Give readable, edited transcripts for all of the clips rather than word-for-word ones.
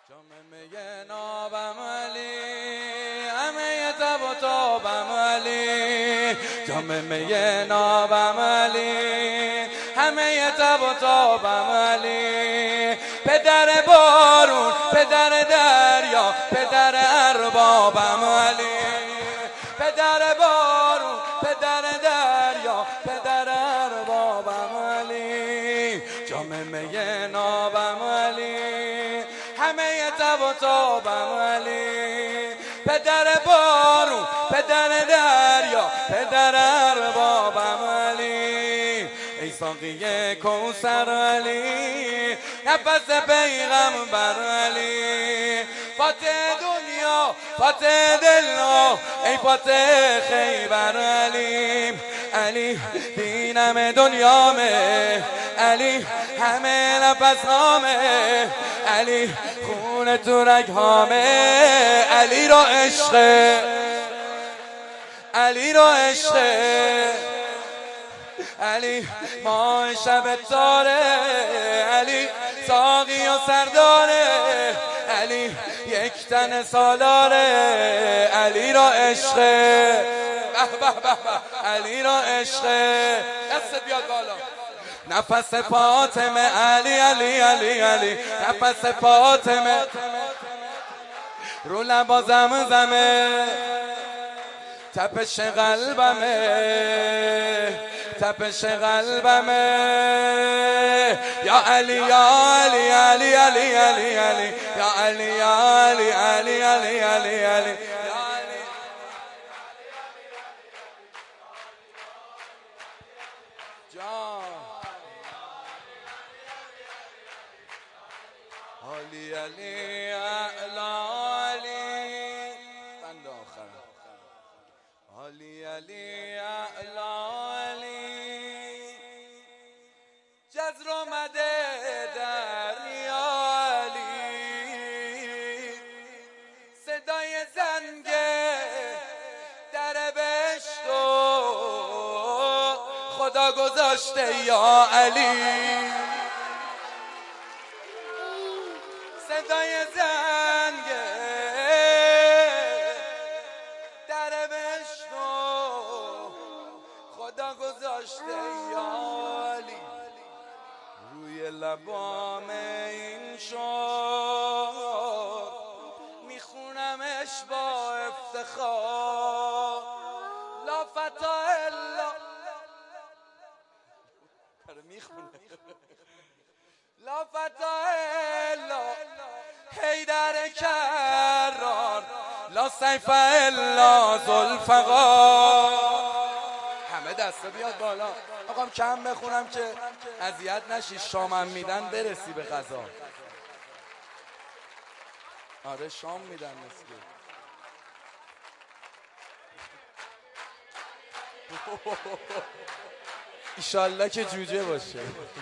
جام میگه نابم علی، همه تب و تابم علی. جام میگه نابم علی، همه تب و تابم علی. پدر بارون، پدر دریا، پدر اربابم علی. پدر بارون، پدر دریا، پدر اربابم علی. جام میگه نابم علی، همه تب و تابم علی. پدر بارون، پدر دریا، پدر اربابم علی. ای ساقی کوثر علی، نفس پیغمبر علی. فاتح دنیا، فاتح دلنا، ای فاتح خیبر علی. علی دینم دنیامه، علی همه نفس هامه، علی خون تو رگهامه. علی رو عشقه، علی رو عشقه، علی ماه شب تاره، علی ساقی و سرداره، علی یک تن سالاره. علی را عشقه، علی را عشقه. دست بیاد بالا. نفس فاطمه علی علی علی علی، نفس فاطمه رو لبا زمزمه. تپش قلبمه، تپش قلبمه. یا علی یا علی علی علی علی علی، یا علی یا علی علی علی علی علی. علی علی اعلی علی، بند آخرم. علی علی اعلی علی، جزر آمده دریا علی. صدای زنگ در بهشت خدا گذاشته یا علی. صدای زنگ در بهشت خدا گذاشته یا علی. روی لبام این شعر میخونمش با افتخار. لا فتا الا لا فتا الا حیدر کرار، لا سیف الا ذوالفقار. همه دسته بیاد بالا. آقام کم بخونم که اذیت نشی، شامم میدن برسی به غذا. آره شام میدن مسکی. ایشالله که جوجه باشه.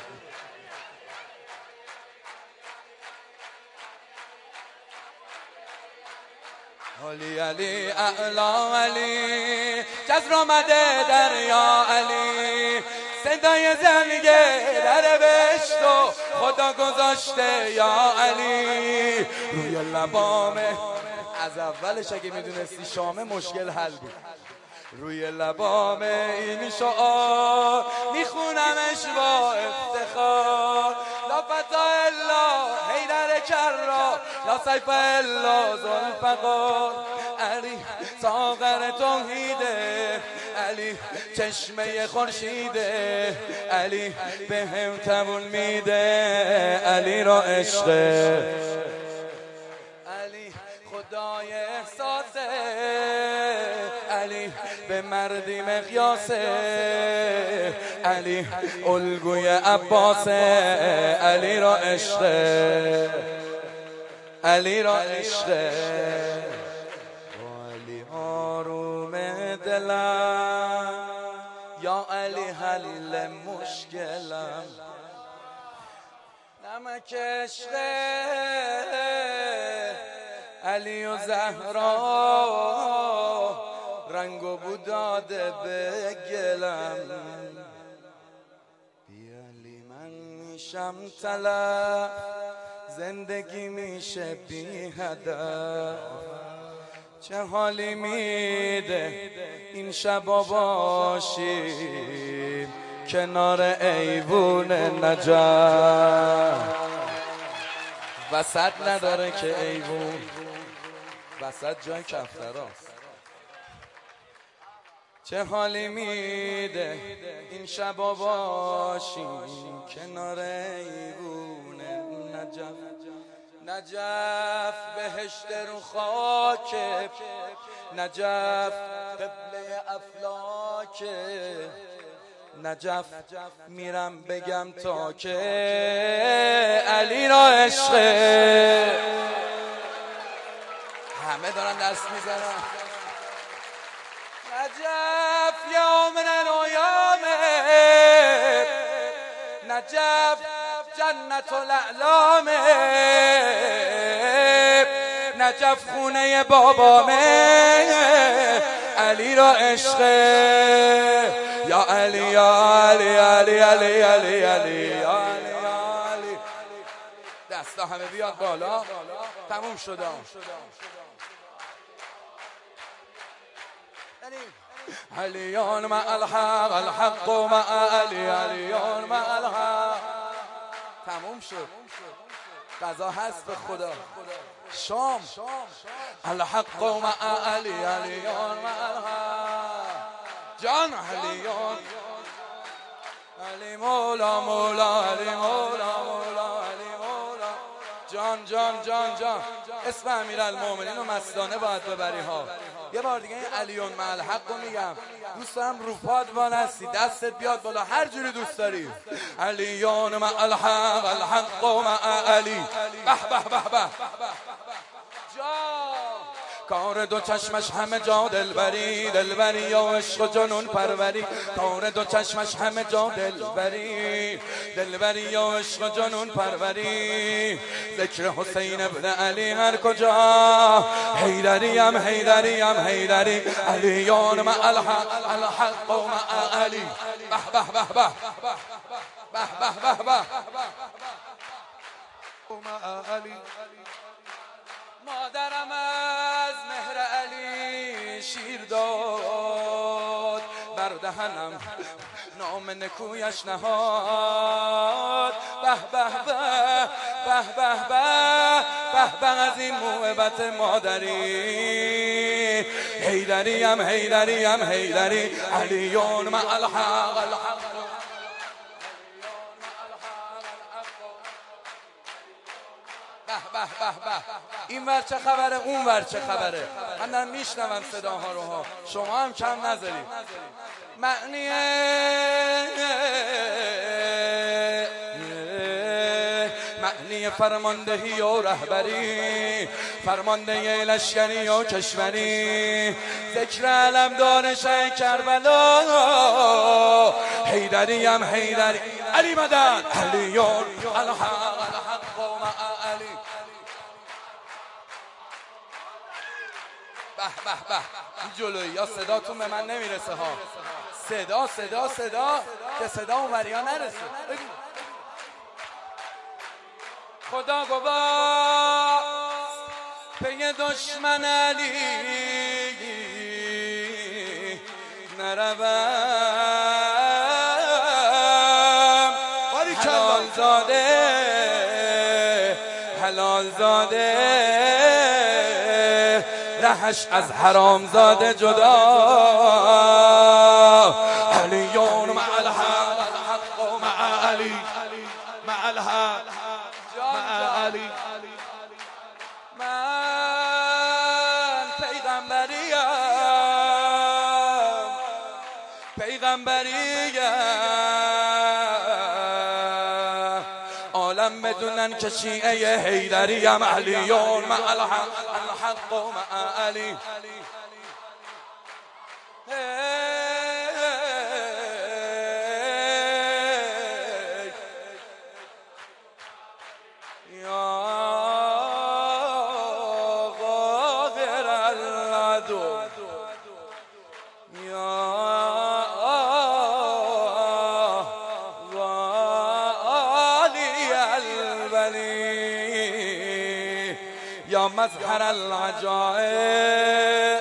علی علی اعلی علی، جزر آمده دریا علی. صدای زنگه در بهشت خدا گذاشته یا علی. روی لبامه، از اولش اگه میدونستی شامه مشکل حل بود. روی لبامه این شعار میخونمش با افتخار. لا فتا الا حیدر کرار، لا سیف الا ذوالفقار. علی ساغر توحیده، علی چشمه خورشیده، علی به هم تمون میده. علی را عشقه، علی خدای احساسه، علی به مردی مقیاسه، علی الگوی عباسه. علی را عشقه، علی را عشقه. علی آروم دلم، یا علی حل مشکلم. نمک عشقه علی و زهرا، رنگ و بو داده به گلم. بی علی من میشم تلف، زندگی میشه بی هدف. چه حالی میده این شبا باشیم کنار ایوون نجف. وسط نداره که ایوون، وسط جای کفتراست. چه حالی میده این شبا باشیم کنار ایوون نجف. نجف بهشت رو خاک، نجف قبله افلاک، نجف میرم بگم تا که علی را عشقه. همه دارن دست میزنن. نجف یومن و یامه، نجف جنت الاعلامه، نجف خونه بابامه، علی را عشقه. یا علی یا علی علی علی علی علی یا علی یا علی. دستا همه بیاد بالا. تموم شده. علیون مع الحق، الحق مع علی، علیون مع الحق. تموم شد. قضا هست به خدا. شام الحق مع علی، علیون مع الحق. جان علیون، علی مولا مولا، علی مولا مولا، علی مولا. جان جان جان جان. اسم امیرالمومنین و مستانه باید ببری ها. یه بار دیگه این علیون مع الحق رو میگم. دوست دارم رو پاد وانستی، دستت بیاد بالا هر جوری دوست داری. علیون مع الحق، الحق مع علی. به به به به. کار دو چشمش همه جا دلبری، دلبری و عشق و جنون پروری. کار دو چشمش همه جا دلبری، دلبری و عشق و جنون پروری. ذکر حسین ابن علی هر کجا، حیدریم حیدریم حیدری. علیون مع الحق، الحق مع علی. به به به به به به به به. مادرم از مهر علی شیر داد، بر دهنم نام نکویش نهاد. به به به به به به به از این موهبت مادری. حیدریم حیدریم حیدری. علیون مع الحق، الحق. به به به به. این ور چه خبره، اون ور چه خبره. من دارم میشنوم صداها رو ها. شما هم کم نذارید. معنی فرماندهی و رهبری، فرمانده لشکری و کشوری. ذکر علمدار شه کربلا، حیدریم حیدری. علی مدد، علیون الحق، الحق مع علی. به به به. جلویی یا صداتون به من نمیرسه ها. صدا صدا صدا که صدا اونوریا نرسه. خدا گواه پی دشمن علی نروم. حلال زاده، حلال زاده، رهش از حرام زاده جدا. علیون مع الحق، الحق مع علی، مع الحق مع علی. من پیغمبریم، پیغمبریم. عالم بدونن که شیعه حیدریم. علیون مع الحق، الحق مع علی. یا مظهر العجائب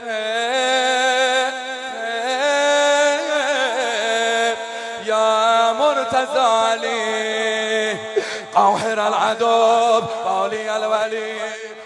یا مرتضی علی قاهر العذاب قالی الولی